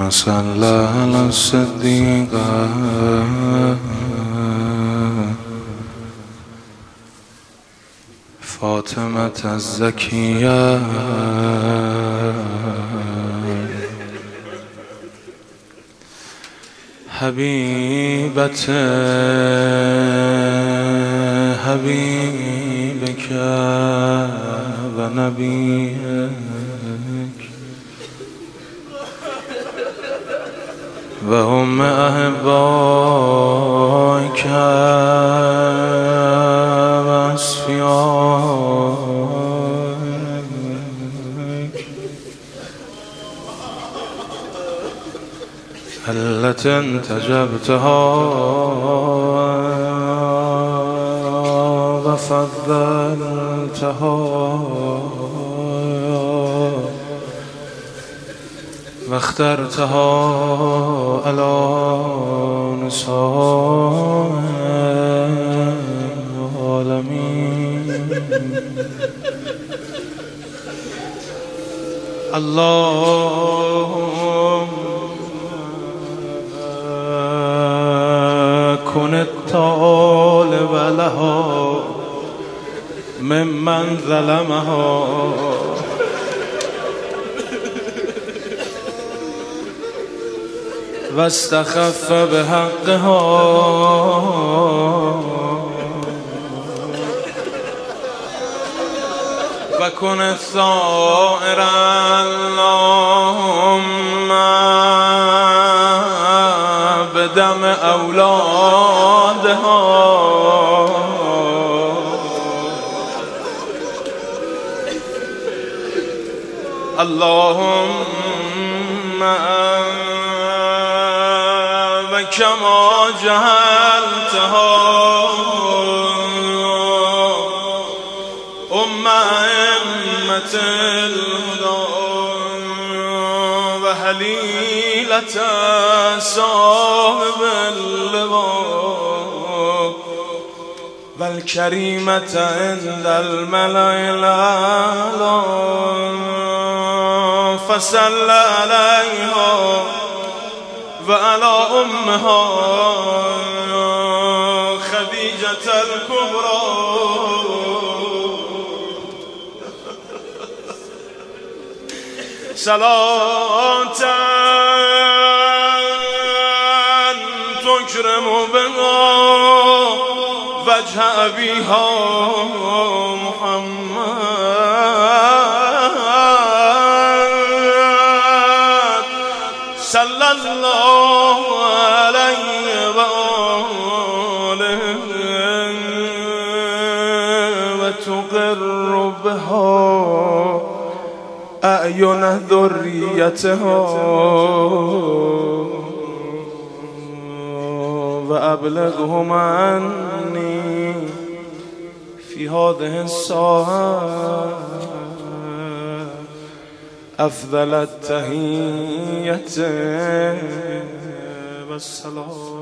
صل على الصديقة فاطمة الزكية حبيبة حبيبك ونبيك وهم أحبائك وأصفيائك التي انتجبتها وفضلتها واخترتها على نساء العالمين. اللهم كن الطالب لها ممن ظلمها واستخف بحقها وكن الثائر اللهم بدم أولادها اللهم وكما جهلتها أمة الهدى وهليلة صاحب اللواء والكريمة عند الملأ الأعلى فصل عليها وعلى أمها خديجة الكبرى صلاة تكرم بها وجه أبيها محمد صلى الله عليه وآله وتقر بها أعين ذريتها وأبلغهم عني في هذه الساعة أفضل التحية والسلام.